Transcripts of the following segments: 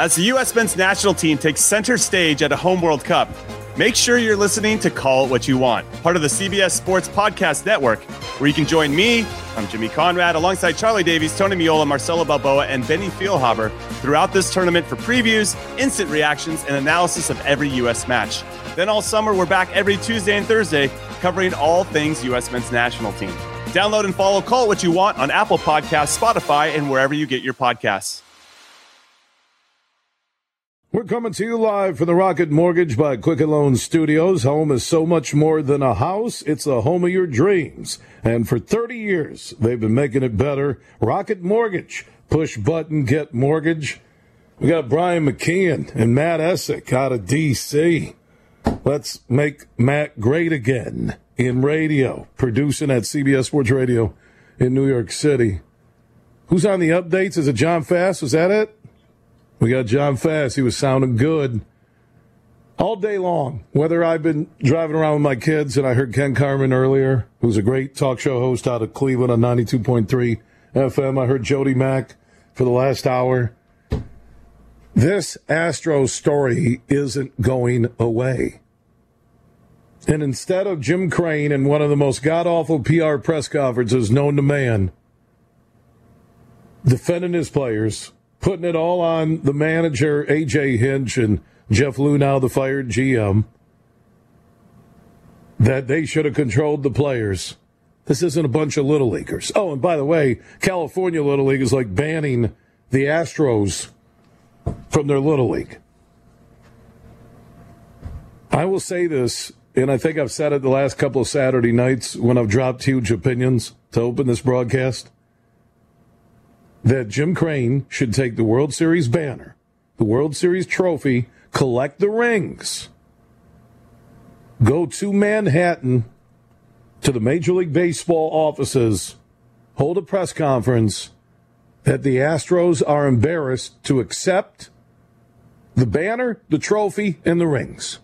As the U.S. men's national team takes center stage at a home World Cup, make sure you're listening to Call It What You Want, part of the CBS Sports Podcast Network, where you can join me, I'm Jimmy Conrad, alongside Charlie Davies, Tony Miola, Marcelo Balboa, and Benny Feilhaber throughout this tournament for previews, instant reactions, and analysis of every U.S. match. Then all summer, we're back every Tuesday and Thursday covering all things U.S. men's national team. Download and follow Call It What You Want on Apple Podcasts, Spotify, and wherever you get your podcasts. We're coming to you live from the Rocket Mortgage by Quicken Loans Studios. Home is so much more than a house. It's a home of your dreams. And for 30 years, they've been making it better. Rocket Mortgage. Push button, get mortgage. We got Brian McKeon and Matt Essick out of D.C. Let's make Matt great again in radio, producing at CBS Sports Radio in New York City. Who's on the updates? Is it John Fass? Was that it? We got John Fass. He was sounding good all day long. Whether I've been driving around with my kids, and I heard Ken Carman earlier, who's a great talk show host out of Cleveland on 92.3 FM. I heard Jody Mack for the last hour. This Astros story isn't going away. And instead of Jim Crane in one of the most god-awful PR press conferences known to man, defending his players, putting it all on the manager, A.J. Hinch, and Jeff Luhnow, the fired GM, that they should have controlled the players. This isn't a bunch of Little Leaguers. Oh, and by the way, California Little League is like banning the Astros from their Little League. I will say this, and I think I've said it the last couple of Saturday nights when I've dropped huge opinions to open this broadcast, that Jim Crane should take the World Series banner, the World Series trophy, collect the rings, go to Manhattan to the Major League Baseball offices, hold a press conference that the Astros are embarrassed to accept the banner, the trophy, and the rings.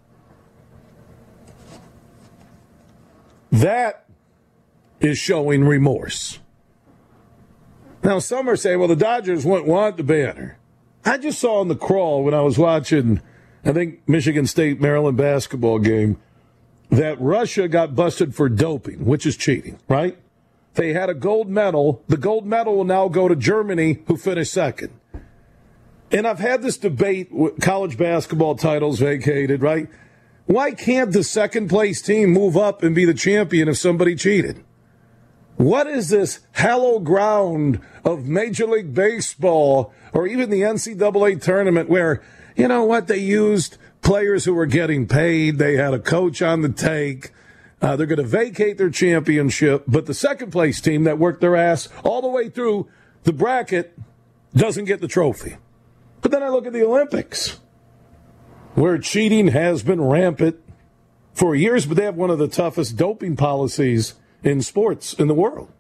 That is showing remorse. Now, some are saying, well, the Dodgers wouldn't want the banner. I just saw on the crawl when I was watching, I think, Michigan State-Maryland basketball game, that Russia got busted for doping, which is cheating, right? They had a gold medal. The gold medal will now go to Germany, who finished second. And I've had this debate with college basketball titles vacated, right? Why can't the second-place team move up and be the champion if somebody cheated? What is this hallowed ground of Major League Baseball or even the NCAA tournament where, you know what, they used players who were getting paid, they had a coach on the take, they're going to vacate their championship, but the second-place team that worked their ass all the way through the bracket doesn't get the trophy. But then I look at the Olympics, where cheating has been rampant for years, but they have one of the toughest doping policies in sports in the world.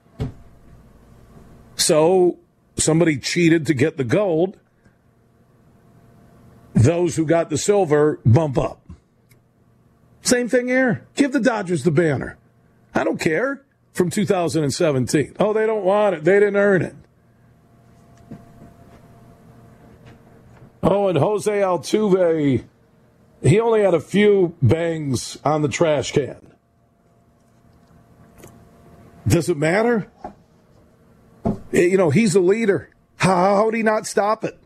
So somebody cheated to get the gold. Those who got the silver bump up. Same thing here. Give the Dodgers the banner. I don't care. From 2017. Oh, they don't want it. They didn't earn it. Oh, and Jose Altuve, he only had a few bangs on the trash can. Does it matter? You know, he's a leader. How would he not stop it?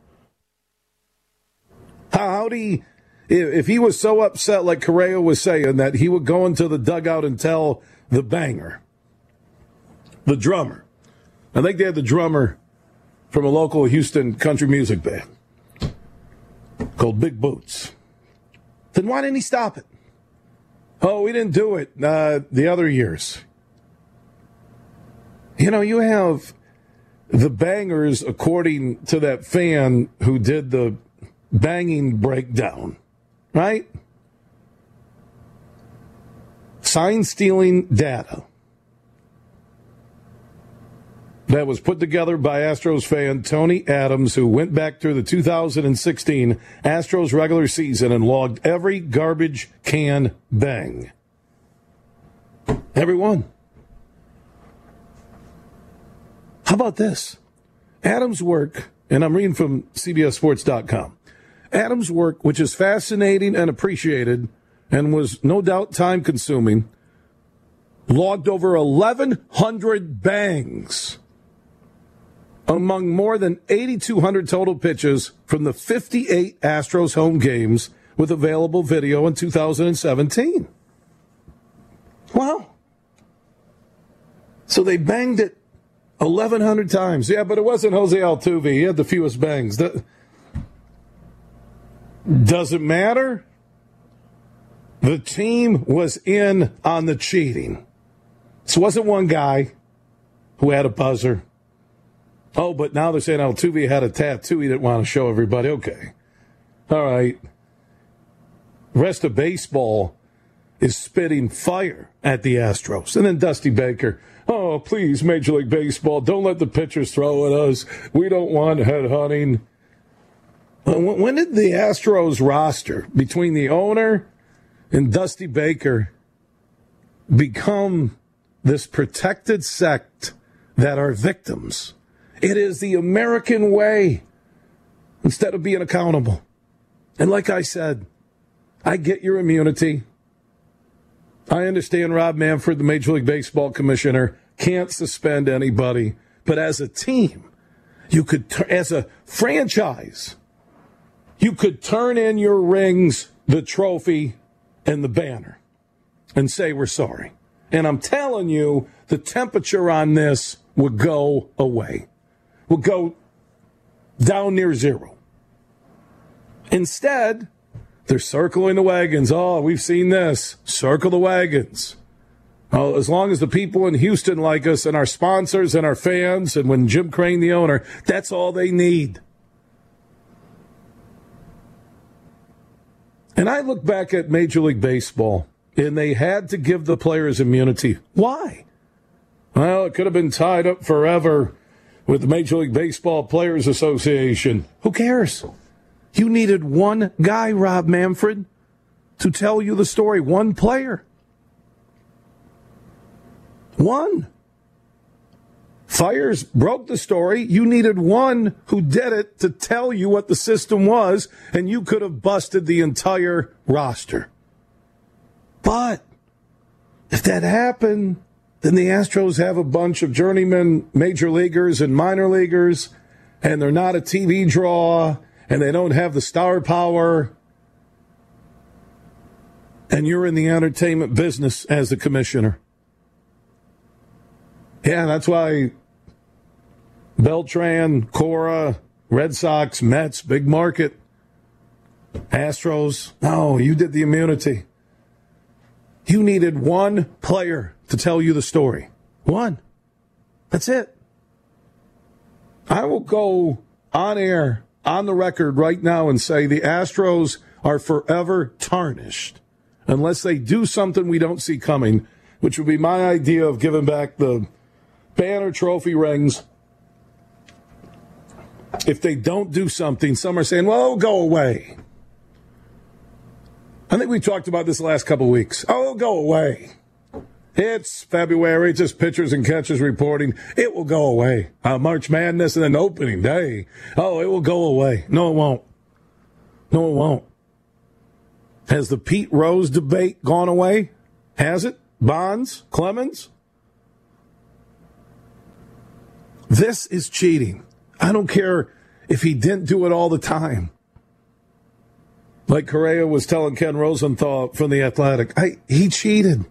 How would he, if he was so upset like Correa was saying, that he would go into the dugout and tell the banger, the drummer. I think they had the drummer from a local Houston country music band called Big Boots. Then why didn't he stop it? Oh, we didn't do it the other years. You know, you have the bangers, according to that fan who did the banging breakdown, right? Sign-stealing data that was put together by Astros fan Tony Adams, who went back through the 2016 Astros regular season and logged every garbage can bang. Every one. How about this? Adams' work and I'm reading from CBSSports.com. Adams' work, which is fascinating and appreciated and was no doubt time-consuming, logged over 1,100 bangs among more than 8,200 total pitches from the 58 Astros home games with available video in 2017. Wow. So they banged it 1,100 times. Yeah, but it wasn't Jose Altuve. He had the fewest bangs. Doesn't matter. The team was in on the cheating. This wasn't one guy who had a buzzer. Oh, but now they're saying Altuve had a tattoo he didn't want to show everybody. Okay. All right. The rest of baseball is spitting fire at the Astros. And then Dusty Baker, oh, please, Major League Baseball, don't let the pitchers throw at us. We don't want headhunting. When did the Astros roster, between the owner and Dusty Baker, become this protected sect that are victims? It is the American way instead of being accountable. And like I said, I get your immunity. I understand Rob Manfred, the Major League Baseball commissioner, can't suspend anybody. But as a team, you could, as a franchise, you could turn in your rings, the trophy, and the banner and say we're sorry. And I'm telling you, the temperature on this would go away. Would go down near zero. Instead, they're circling the wagons. Oh, we've seen this. Circle the wagons. Oh, as long as the people in Houston like us and our sponsors and our fans, and when Jim Crane, the owner, that's all they need. And I look back at Major League Baseball, and they had to give the players immunity. Why? Well, it could have been tied up forever with the Major League Baseball Players Association. Who cares? You needed one guy, Rob Manfred, to tell you the story. One player. One. Fires broke the story. You needed one who did it to tell you what the system was, and you could have busted the entire roster. But if that happened, then the Astros have a bunch of journeyman major leaguers and minor leaguers, and they're not a TV draw, and they don't have the star power, and you're in the entertainment business as the commissioner. Yeah, that's why Beltran, Cora, Red Sox, Mets, big market, Astros. No, you did the immunity. You needed one player to tell you the story. One. That's it. I will go on air, on the record right now and say the Astros are forever tarnished unless they do something we don't see coming, which would be my idea of giving back the banner trophy rings. If they don't do something, some are saying, well, go away. I think we talked about this the last couple of weeks. Oh, go away. It's February. It's just pitchers and catchers reporting. It will go away. March Madness and then opening day. Oh, it will go away. No, it won't. No, it won't. Has the Pete Rose debate gone away? Has it? Bonds? Clemens? This is cheating. I don't care if he didn't do it all the time. Like Correa was telling Ken Rosenthal from The Athletic, he cheated.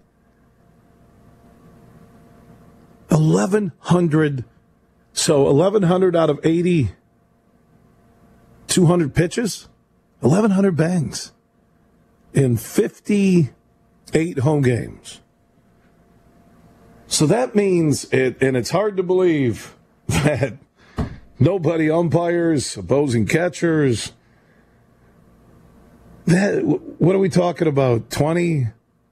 1,100. So 1,100 out of 80, 200 pitches, 1,100 bangs in 58 home games. So that means, and it's hard to believe that nobody umpires, opposing catchers. What are we talking about? 20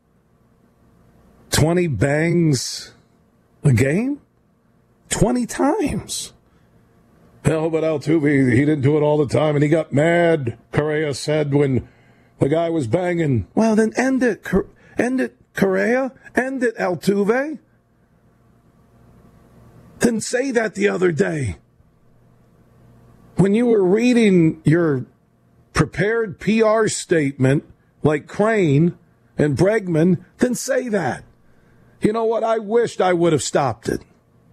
bangs a game? 20 times. Hell, but Altuve, he didn't do it all the time, and he got mad, Correa said, when the guy was banging. Well, then end it. End it, Correa. End it, Altuve. Didn't say that the other day. when you were reading your prepared PR statement like Crane and Bregman, then say that. You know what? I wished I would have stopped it.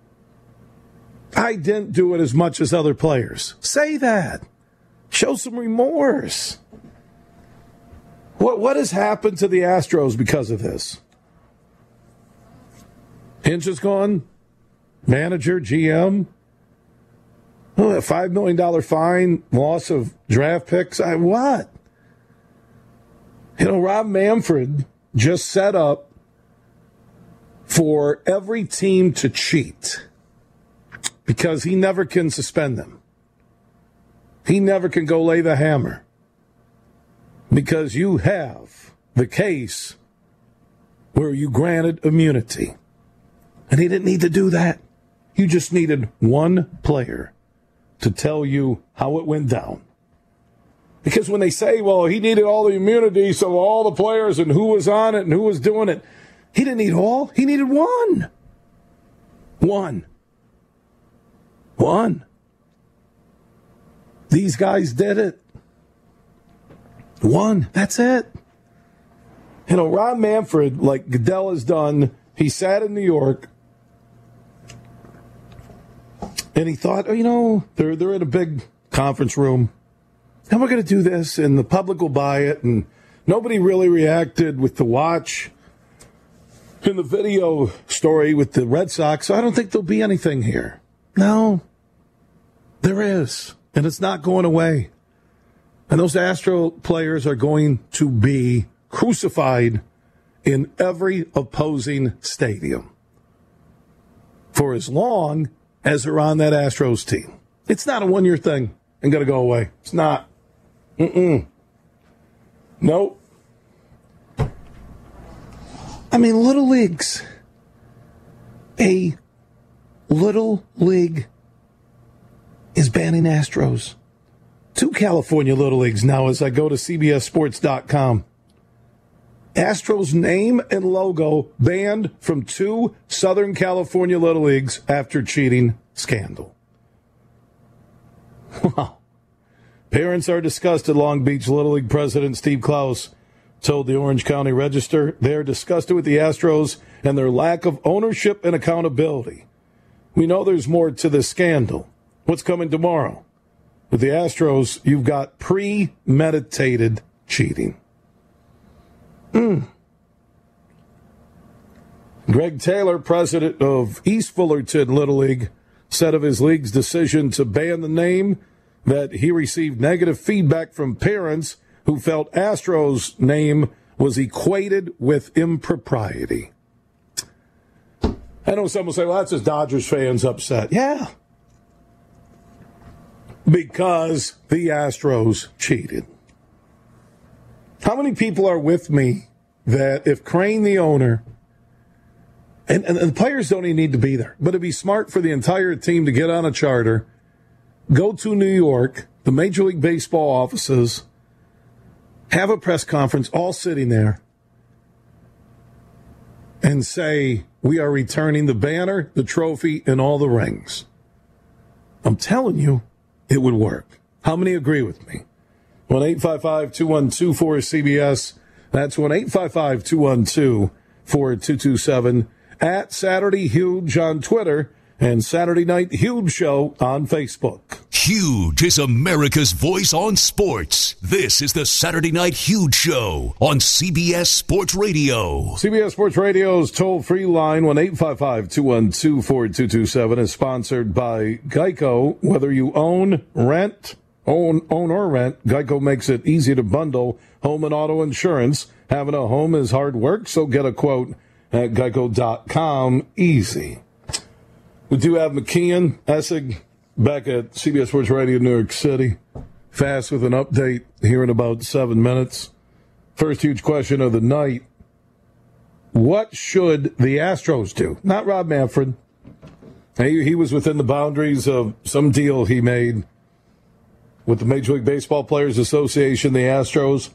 I didn't do it as much as other players. Say that. Show some remorse. What has happened to the Astros because of this? Hinch is gone. Manager, GM. Oh, a $5 million fine, loss of draft picks. What? Rob Manfred just set up for every team to cheat because he never can suspend them. He never can go lay the hammer because you have the case where you granted immunity. And he didn't need to do that. You just needed one player to tell you how it went down. Because when they say, well, he needed all the immunity, so all the players and who was on it and who was doing it, he didn't need all. He needed one. One. These guys did it. One. That's it. Rob Manfred, like Goodell has done, he sat in New York and he thought, they're in a big conference room. And we're going to do this, and the public will buy it. And nobody really reacted with the watch in the video story with the Red Sox, so I don't think there'll be anything here. No, there is, and it's not going away. And those Astro players are going to be crucified in every opposing stadium for as long as they're on that Astros team. It's not a one-year thing and going to go away. It's not. Nope. I mean, Little Leagues. A Little League is banning Astros. 2 California Little Leagues now as I go to CBSSports.com. Astros name and logo banned from 2 Southern California Little Leagues after cheating scandal. Wow. Parents are disgusted, Long Beach Little League President Steve Klaus told the Orange County Register. They're disgusted with the Astros and their lack of ownership and accountability. We know there's more to this scandal. What's coming tomorrow? With the Astros, you've got premeditated cheating. Greg Taylor, president of East Fullerton Little League, said of his league's decision to ban the name that he received negative feedback from parents who felt Astros' name was equated with impropriety. I know some will say, well, that's just Dodgers fans upset. Yeah. Because the Astros cheated. How many people are with me that if Crane, the owner, and the players don't even need to be there, but it'd be smart for the entire team to get on a charter, go to New York, the Major League Baseball offices, have a press conference, all sitting there, and say, we are returning the banner, the trophy, and all the rings. I'm telling you, it would work. How many agree with me? 1-855-212-4CBS. That's 1-855-212-4227. At Saturday Huge on Twitter and Saturday Night Huge Show on Facebook. Huge is America's voice on sports. This is the Saturday Night Huge Show on CBS Sports Radio. CBS Sports Radio's toll-free line, 1-855-212-4227, is sponsored by Geico. Whether you own or rent, Geico makes it easy to bundle home and auto insurance. Having a home is hard work, so get a quote at geico.com. Easy. We do have McKeon Essig back at CBS Sports Radio, New York City. Fast with an update here in about 7 minutes. First huge question of the night. What should the Astros do? Not Rob Manfred. He was within the boundaries of some deal he made with the Major League Baseball Players Association, the Astros.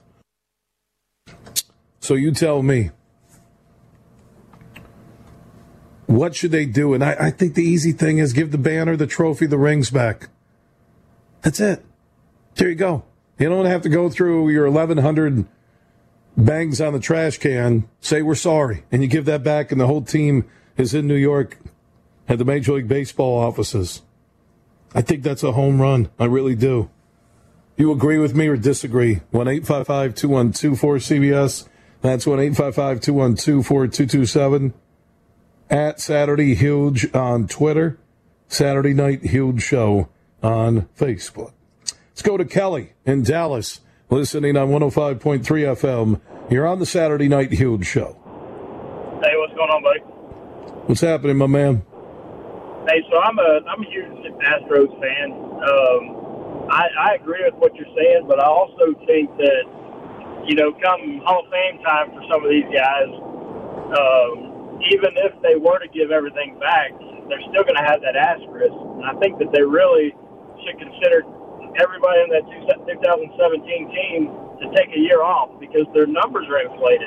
So you tell me. What should they do? And I think the easy thing is give the banner, the trophy, the rings back. That's it. There you go. You don't have to go through your 1,100 bangs on the trash can, say we're sorry, and you give that back, and the whole team is in New York at the Major League Baseball offices. I think that's a home run. I really do. You agree with me or disagree? 1-855-212-4CBS. That's 1-855-212-4227. At Saturday Huge on Twitter. Saturday Night Huge Show on Facebook. Let's go to Kelly in Dallas, listening on 105.3 FM. You're on the Saturday Night Huge Show. Hey, what's going on, buddy? What's happening, my man? Hey, so I'm a huge Astros fan. I agree with what you're saying, but I also think that, come Hall of Fame time for some of these guys, even if they were to give everything back, they're still going to have that asterisk. And I think that they really should consider everybody in that 2017 team to take a year off because their numbers are inflated.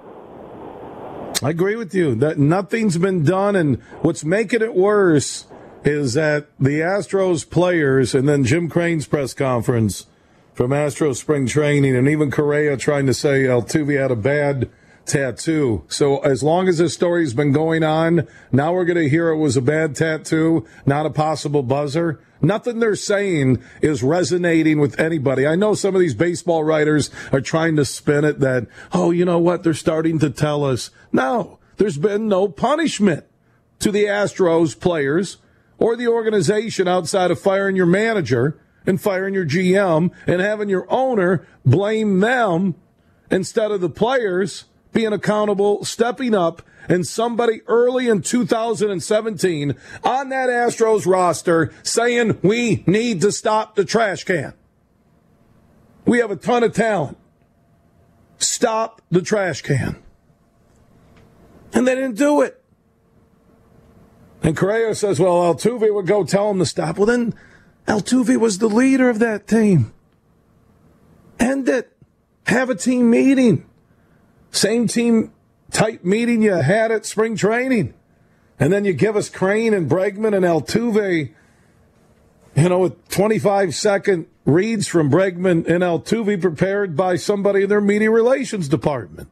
I agree with you that nothing's been done, and what's making it worse is that the Astros players and then Jim Crane's press conference from Astros spring training, and even Correa trying to say Altuve had a bad tattoo. So as long as this story's been going on, now we're going to hear it was a bad tattoo, not a possible buzzer. Nothing they're saying is resonating with anybody. I know some of these baseball writers are trying to spin it that, oh, you know what, they're starting to tell us. No, there's been no punishment to the Astros players or the organization outside of firing your manager and firing your GM and having your owner blame them instead of the players being accountable, stepping up, and somebody early in 2017 on that Astros roster saying we need to stop the trash can. We have a ton of talent. Stop the trash can. And they didn't do it. And Correa says, well, Altuve would go tell him to stop. Well, then Altuve was the leader of that team. End it. Have a team meeting. Same team type meeting you had at spring training. And then you give us Crane and Bregman and Altuve, with 25-second reads from Bregman and Altuve prepared by somebody in their media relations department.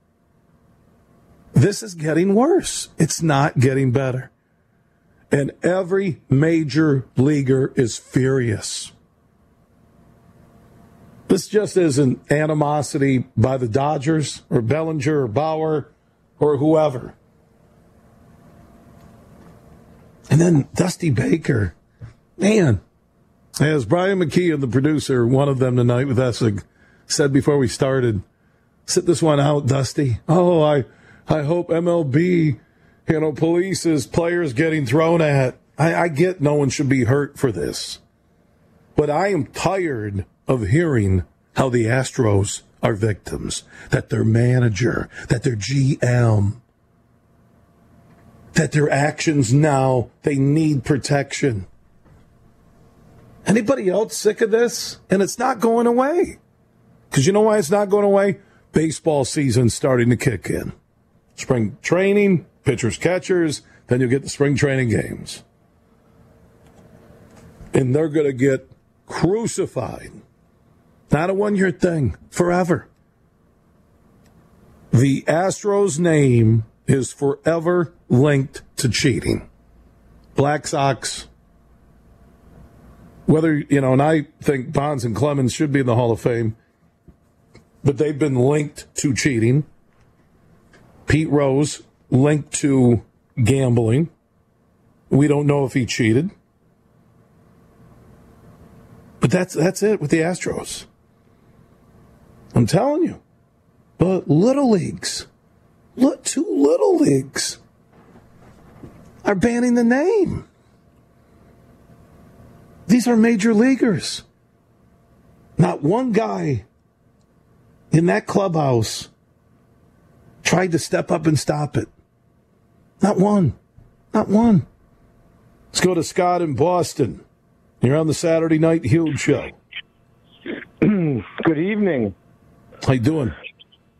This is getting worse. It's not getting better. And every major leaguer is furious. This just isn't animosity by the Dodgers or Bellinger or Bauer or whoever. And then Dusty Baker. Man, as Brian McKeon, the producer, one of them tonight with Essig, said before we started, sit this one out, Dusty. Oh, I hope MLB, polices players getting thrown at. I get no one should be hurt for this. But I am tired of hearing how the Astros are victims, that their manager, that their GM, that their actions now, they need protection. Anybody else sick of this? And it's not going away. Because you know why it's not going away? Baseball season's starting to kick in. Spring training, pitchers, catchers, then you'll get the spring training games. And they're going to get crucified. Not a one-year thing, forever. The Astros' name is forever linked to cheating. Black Sox, whether, and I think Bonds and Clemens should be in the Hall of Fame, but they've been linked to cheating. Pete Rose linked to gambling. We don't know if he cheated. But that's it with the Astros. I'm telling you. But little leagues, two little leagues are banning the name. These are major leaguers. Not one guy in that clubhouse tried to step up and stop it. Not one. Not one. Let's go to Scott in Boston. You're on the Saturday Night Huge Show. Good evening. How you doing?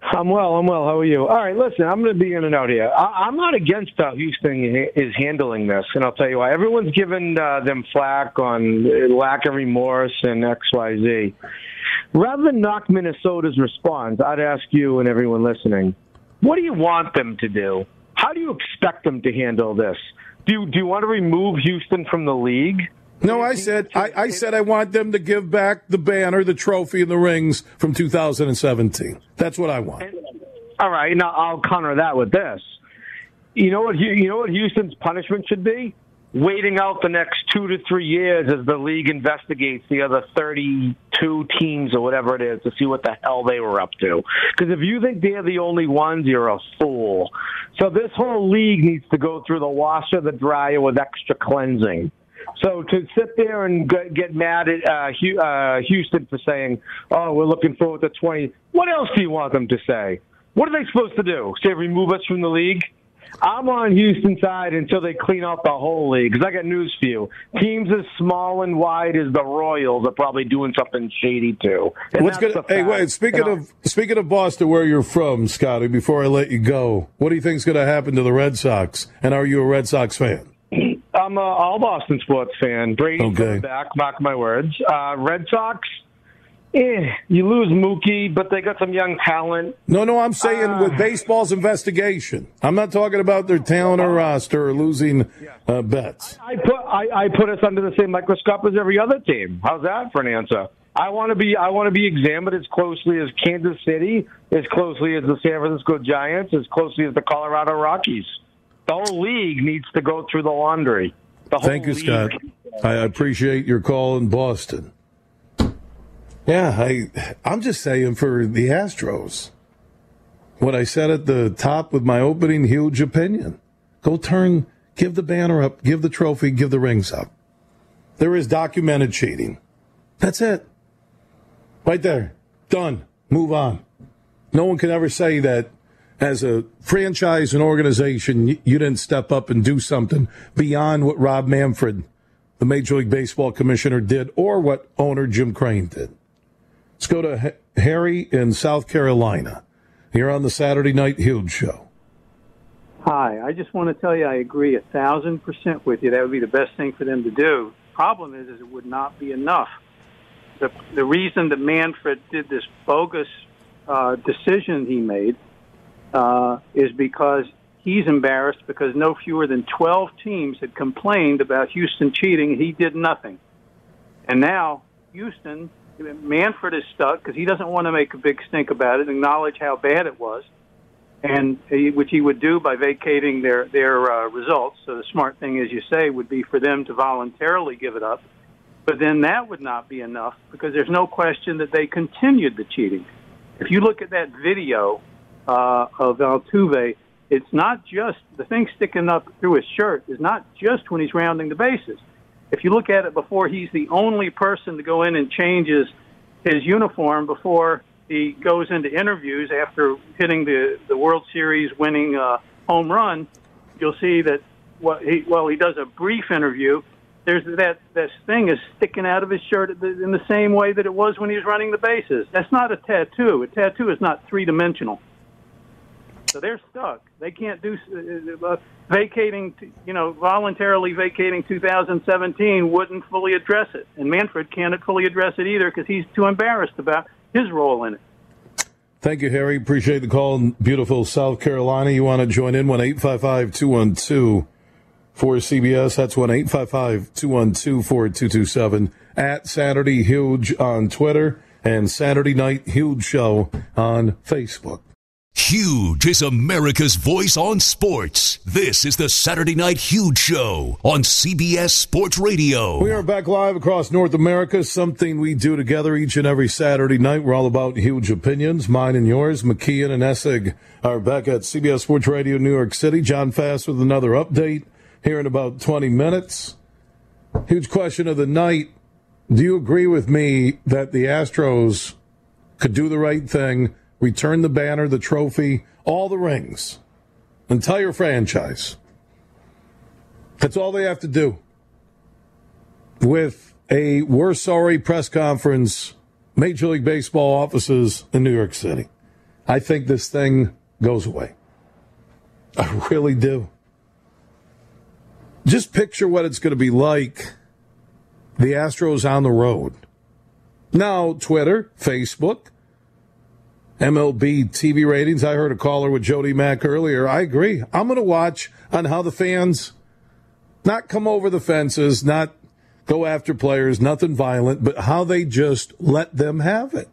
I'm well. How are you? All right, listen, I'm going to be in and out here. I'm not against how Houston is handling this, and I'll tell you why. Everyone's given them flack on lack of remorse and XYZ. Rather than knock Minnesota's response, I'd ask you and everyone listening, what do you want them to do? How do you expect them to handle this? Do you want to remove Houston from the league? No, I said I want them to give back the banner, the trophy, and the rings from 2017. That's what I want. All right, now I'll counter that with this. You know what Houston's punishment should be? Waiting out the next 2 to 3 years as the league investigates the other 32 teams or whatever it is to see what the hell they were up to. Because if you think they're the only ones, you're a fool. So this whole league needs to go through the washer, the dryer with extra cleansing. So to sit there and get mad at Houston for saying, oh, we're looking forward to 20, what else do you want them to say? What are they supposed to do? Say remove us from the league? I'm on Houston's side until they clean out the whole league, because I got news for you. Teams as small and wide as the Royals are probably doing something shady, too. Hey, wait, speaking of Boston, where you're from, Scotty, before I let you go, what do you think is going to happen to the Red Sox? And are you a Red Sox fan? I'm a all-Boston sports fan. Brady's coming back, mark my words. Red Sox, you lose Mookie, but they got some young talent. No, I'm saying with baseball's investigation. I'm not talking about their talent or roster or losing bets. I put us under the same microscope as every other team. How's that for an answer? I want to be examined as closely as Kansas City, as closely as the San Francisco Giants, as closely as the Colorado Rockies. The whole league needs to go through the laundry. Thank you, Scott. I appreciate your call in Boston. Yeah, I'm just saying for the Astros, what I said at the top with my opening huge opinion. Give the banner up, give the trophy, give the rings up. There is documented cheating. That's it. Right there. Done. Move on. No one can ever say that as a franchise and organization, you didn't step up and do something beyond what Rob Manfred, the Major League Baseball commissioner, did, or what owner Jim Crane did. Let's go to Harry in South Carolina. Here on the Saturday Night Huge Show. Hi, I just want to tell you I agree 1,000% with you. That would be the best thing for them to do. The problem is it would not be enough. The reason that Manfred did this bogus decision he made is because he's embarrassed because no fewer than 12 teams had complained about Houston cheating, and he did nothing. And now Houston, Manfred is stuck because he doesn't want to make a big stink about it, acknowledge how bad it was, and which he would do by vacating their results. So the smart thing, as you say, would be for them to voluntarily give it up. But then that would not be enough because there's no question that they continued the cheating. If you look at that video of Altuve, it's not just the thing sticking up through his shirt is not just when he's rounding the bases. If you look at it before, he's the only person to go in and change his uniform before he goes into interviews after hitting the World Series winning home run. You'll see that he does a brief interview. There's this thing is sticking out of his shirt in the same way that it was when he was running the bases. That's not a tattoo. A tattoo is not three-dimensional. So they're stuck. They can't do voluntarily vacating 2017 wouldn't fully address it. And Manfred can't fully address it either because he's too embarrassed about his role in it. Thank you, Harry. Appreciate the call in beautiful South Carolina. You want to join in? 1-855-212-4CBS. That's 1-855-212-4227 at Saturday Huge on Twitter and Saturday Night Huge Show on Facebook. Huge is America's voice on sports. This is the Saturday Night Huge Show on CBS Sports Radio. We are back live across North America, something we do together each and every Saturday night. We're all about huge opinions, mine and yours. McKeon and Essig are back at CBS Sports Radio, New York City. John Fast with another update here in about 20 minutes. Huge question of the night. Do you agree with me that the Astros could do the right thing, return the banner, the trophy, all the rings, entire franchise? That's all they have to do. With a we're sorry press conference, Major League Baseball offices in New York City. I think this thing goes away. I really do. Just picture what it's going to be like, the Astros on the road. Now, Twitter, Facebook, MLB TV ratings. I heard a caller with Jody Mack earlier. I agree. I'm going to watch on how the fans not come over the fences, not go after players, nothing violent, but how they just let them have it.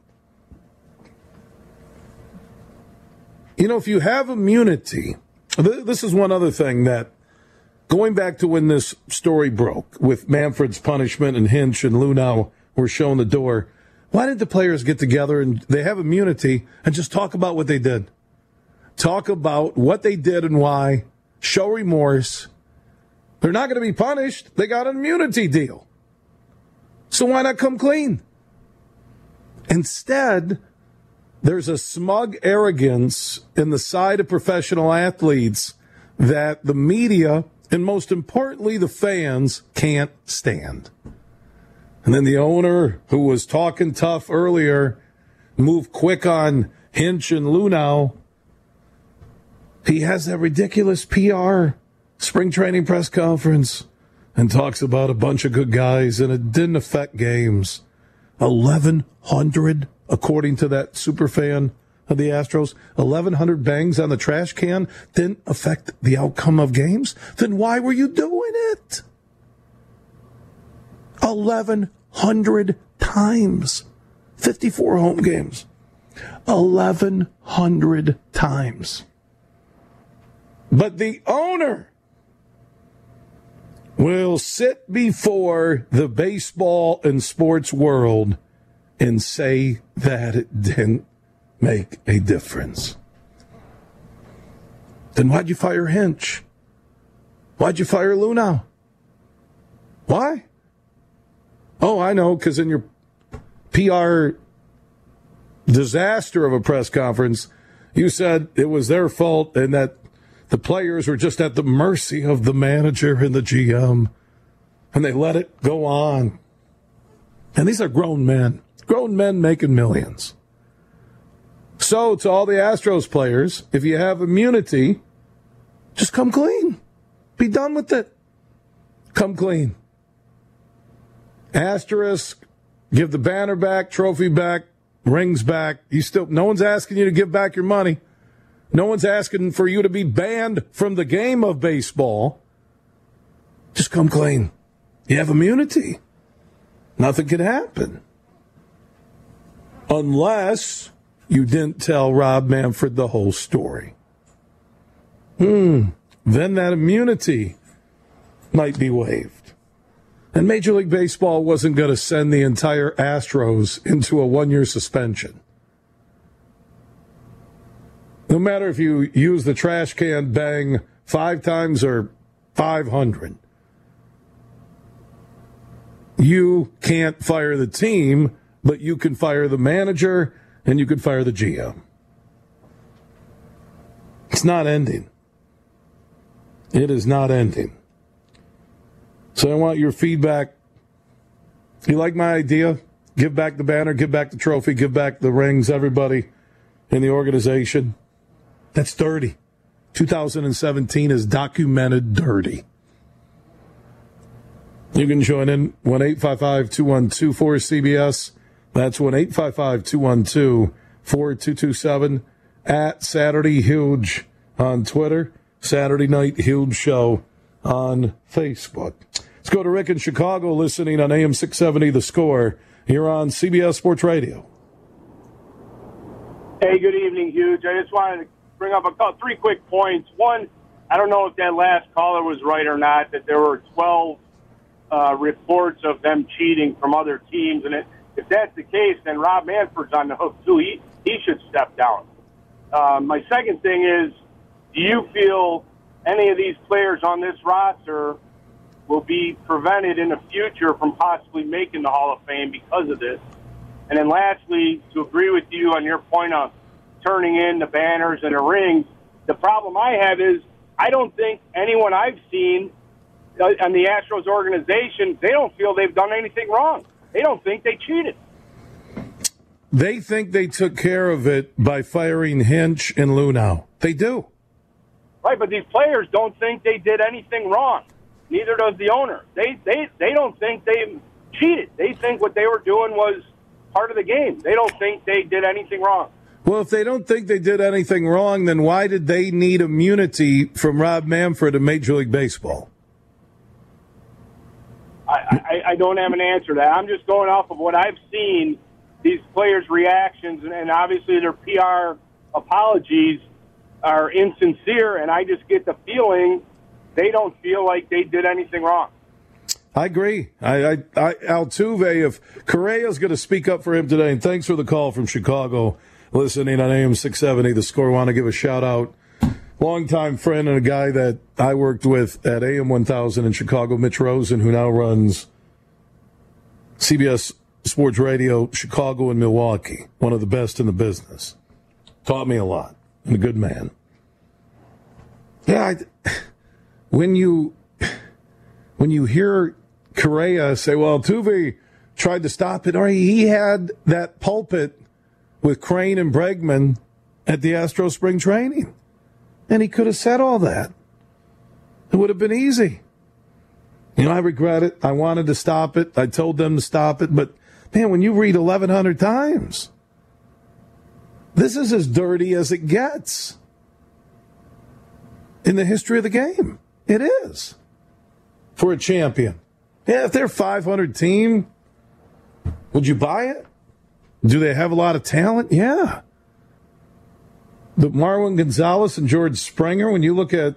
You know, if you have immunity, this is one other thing that, going back to when this story broke with Manfred's punishment and Hinch and Luhnow were shown the door, why didn't the players get together and they have immunity and just talk about what they did? Talk about what they did and why. Show remorse. They're not going to be punished. They got an immunity deal. So why not come clean? Instead, there's a smug arrogance in the side of professional athletes that the media, and most importantly, the fans, can't stand. And then the owner, who was talking tough earlier, moved quick on Hinch and Luhnow. He has that ridiculous PR spring training press conference and talks about a bunch of good guys, and it didn't affect games. 1,100, according to that super fan of the Astros, 1,100 bangs on the trash can didn't affect the outcome of games? Then why were you doing it? 1,100 times. 54 home games. 1,100 times. But the owner will sit before the baseball and sports world and say that it didn't make a difference. Then why'd you fire Hinch? Why'd you fire Luhnow? Why? Oh, I know, because in your PR disaster of a press conference, you said it was their fault and that the players were just at the mercy of the manager and the GM, and they let it go on. And these are grown men making millions. So to all the Astros players, if you have immunity, just come clean. Be done with it. Come clean. Asterisk, give the banner back, trophy back, rings back. No one's asking you to give back your money. No one's asking for you to be banned from the game of baseball. Just come clean. You have immunity. Nothing can happen. Unless you didn't tell Rob Manfred the whole story. Then that immunity might be waived. And Major League Baseball wasn't going to send the entire Astros into a 1-year suspension. No matter if you use the trash can bang 5 times or 500. You can't fire the team, but you can fire the manager and you can fire the GM. It's not ending. It is not ending. So I want your feedback. You like my idea? Give back the banner, give back the trophy, give back the rings, everybody in the organization. That's dirty. 2017 is documented dirty. You can join in 1-855-212-4CBS. That's 1-855-212-4227 at Saturday Huge on Twitter, Saturday Night Huge Show on Facebook. Let's go to Rick in Chicago listening on AM 670 The Score. You're on CBS Sports Radio. Hey, good evening, Huge. I just wanted to bring up 3 quick points. One, I don't know if that last caller was right or not, that there were 12 reports of them cheating from other teams. And if that's the case, then Rob Manfred's on the hook, too. He should step down. My second thing is, do you feel any of these players on this roster will be prevented in the future from possibly making the Hall of Fame because of this? And then lastly, to agree with you on your point of turning in the banners and the rings, the problem I have is I don't think anyone I've seen on the Astros organization, they don't feel they've done anything wrong. They don't think they cheated. they think they took care of it by firing Hinch and Luhnow. They do. Right, but these players don't think they did anything wrong. Neither does the owner. They don't think they cheated. They think what they were doing was part of the game. They don't think they did anything wrong. Well, if they don't think they did anything wrong, then why did they need immunity from Rob Manfred in Major League Baseball? I don't have an answer to that. I'm just going off of what I've seen, these players' reactions, and obviously their PR apologies are insincere, and I just get the feeling they don't feel like they did anything wrong. I agree. Altuve, if Correa's going to speak up for him today, and thanks for the call from Chicago, listening on AM 670, The Score. I want to give a shout-out. Longtime friend and a guy that I worked with at AM 1000 in Chicago, Mitch Rosen, who now runs CBS Sports Radio, Chicago and Milwaukee, one of the best in the business. Taught me a lot, and a good man. Yeah, when you hear Correa say, well, Altuve tried to stop it, or he had that pulpit with Crane and Bregman at the Astro spring training. And he could have said all that. It would have been easy. I regret it. I wanted to stop it. I told them to stop it. But, man, when you read 1,100 times, this is as dirty as it gets in the history of the game. It is. For a champion. Yeah, if they're a 500 team, would you buy it? Do they have a lot of talent? Yeah. But Marwin Gonzalez and George Springer, when you look at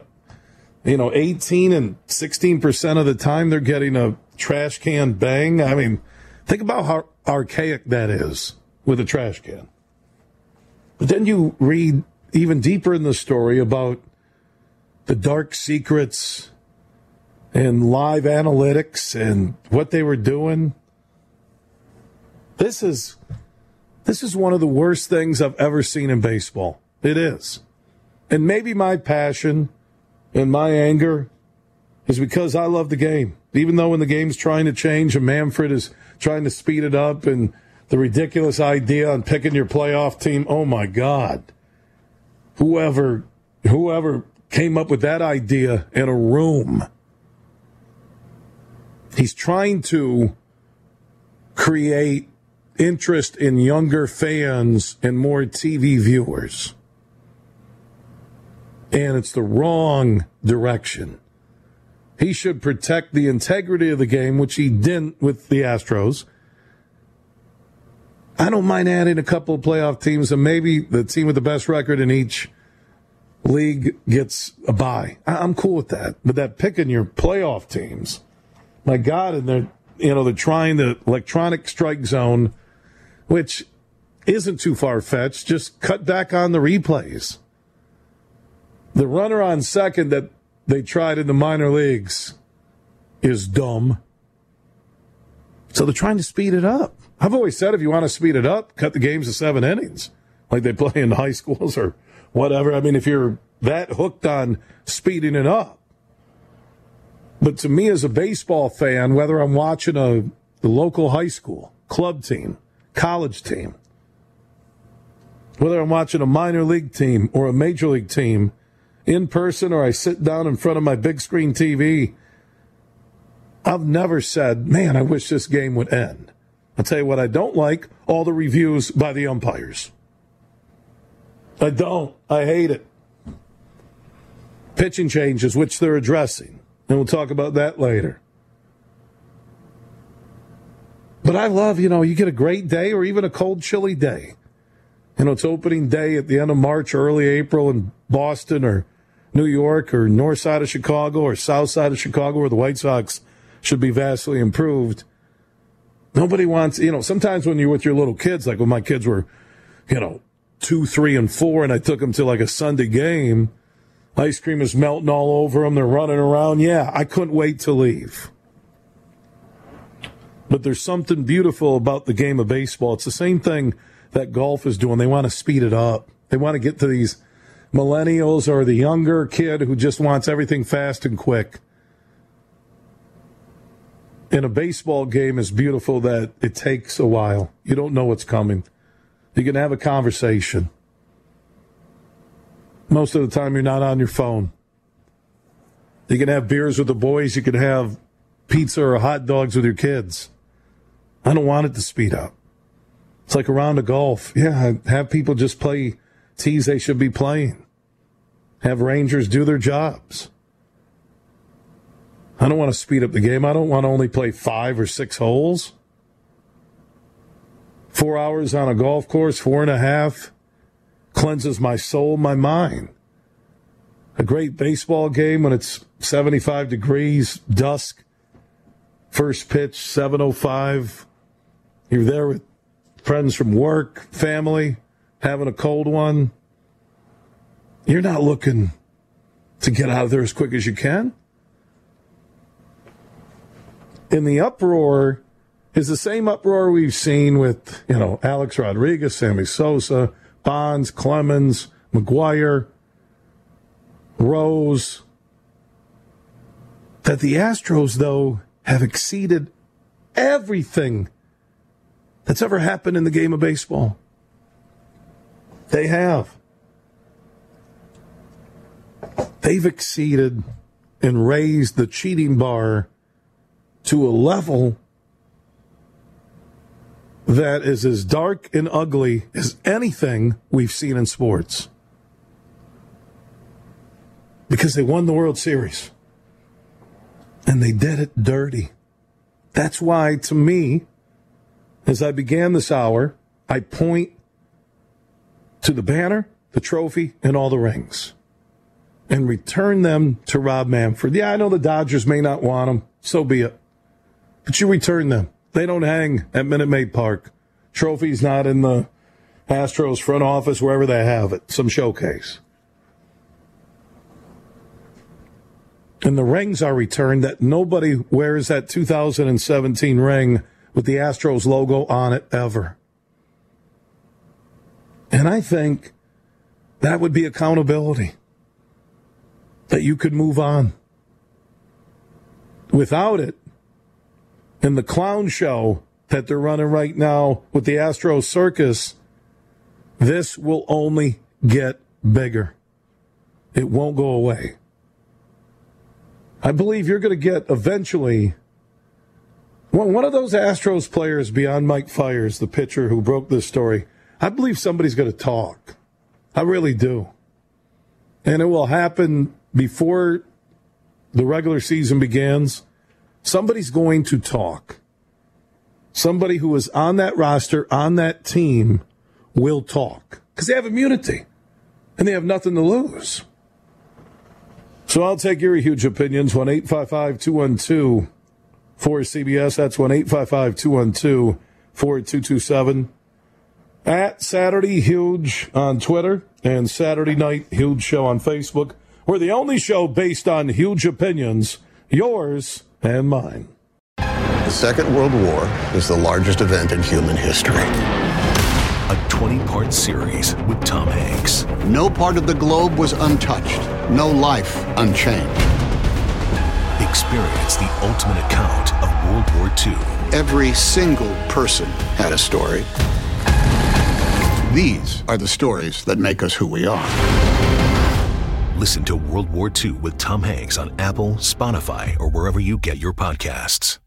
18 and 16% of the time they're getting a trash can bang. I mean, think about how archaic that is with a trash can. But then you read even deeper in the story about the dark secrets and live analytics and what they were doing. This is one of the worst things I've ever seen in baseball. It is. And maybe my passion and my anger is because I love the game. Even though when the game's trying to change and Manfred is trying to speed it up and the ridiculous idea on picking your playoff team, oh my God. Whoever came up with that idea in a room, he's trying to create interest in younger fans and more TV viewers. And it's the wrong direction. He should protect the integrity of the game, which he didn't with the Astros. I don't mind adding a couple of playoff teams, and maybe the team with the best record in each league gets a bye. I'm cool with that. But that picking your playoff teams, my God, and they're trying the electronic strike zone, which isn't too far-fetched. Just cut back on the replays. The runner on second that they tried in the minor leagues is dumb. So they're trying to speed it up. I've always said if you want to speed it up, cut the games to 7 innings, like they play in high schools or whatever. I mean, if you're that hooked on speeding it up. But to me as a baseball fan, whether I'm watching the local high school, club team, college team, whether I'm watching a minor league team or a major league team in person or I sit down in front of my big screen TV, I've never said, man, I wish this game would end. I'll tell you what I don't like, all the reviews by the umpires. I don't. I hate it. Pitching changes, which they're addressing. And we'll talk about that later. But I love, you get a great day or even a cold, chilly day. It's opening day at the end of March, early April in Boston or New York or north side of Chicago or south side of Chicago where the White Sox should be vastly improved. Nobody wants, sometimes when you're with your little kids, like when my kids were, 2, 3, and 4, and I took them to like a Sunday game, ice cream is melting all over them. They're running around. Yeah, I couldn't wait to leave. But there's something beautiful about the game of baseball. It's the same thing that golf is doing. They want to speed it up. They want to get to these millennials or the younger kid who just wants everything fast and quick. in a baseball game is beautiful that it takes a while. You don't know what's coming. You can have a conversation. Most of the time, you're not on your phone. You can have beers with the boys. You can have pizza or hot dogs with your kids. I don't want it to speed up. It's like a round of golf. Yeah, have people just play tees they should be playing. Have Rangers do their jobs. I don't want to speed up the game. I don't want to only play 5 or 6 holes. 4 hours on a golf course, 4.5, cleanses my soul, my mind. A great baseball game when it's 75 degrees, dusk, first pitch, 7:05. You're there with friends from work, family, having a cold one. You're not looking to get out of there as quick as you can. And the uproar is the same uproar we've seen with, Alex Rodriguez, Sammy Sosa, Bonds, Clemens, McGuire, Rose. That the Astros, though, have exceeded everything that's ever happened in the game of baseball. They have. They've exceeded and raised the cheating bar to a level that is as dark and ugly as anything we've seen in sports. Because they won the World Series. And they did it dirty. That's why, to me, as I began this hour, I point to the banner, the trophy, and all the rings. And return them to Rob Manfred. Yeah, I know the Dodgers may not want them. So be it. But you return them. They don't hang at Minute Maid Park. Trophy's not in the Astros front office, wherever they have it. Some showcase. And the rings are returned that nobody wears that 2017 ring with the Astros logo on it ever. And I think that would be accountability. That you could move on. Without it, in the clown show that they're running right now with the Astros circus, this will only get bigger. It won't go away. I believe you're going to get eventually one of those Astros players beyond Mike Fiers, the pitcher who broke this story. I believe somebody's going to talk. I really do. And it will happen before the regular season begins. Somebody's going to talk. Somebody who is on that roster, on that team, will talk. Because they have immunity. And they have nothing to lose. So I'll take your huge opinions. 1-855-212-4CBS. That's 1-855-212-4227. At Saturday Huge on Twitter and Saturday Night Huge Show on Facebook. We're the only show based on huge opinions. Yours and mine. The Second World War is the largest event in human history. A 20-part series with Tom Hanks. No part of the globe was untouched. No life unchanged. Experience the ultimate account of World War II. Every single person had a story. These are the stories that make us who we are. Listen to World War II with Tom Hanks on Apple, Spotify, or wherever you get your podcasts.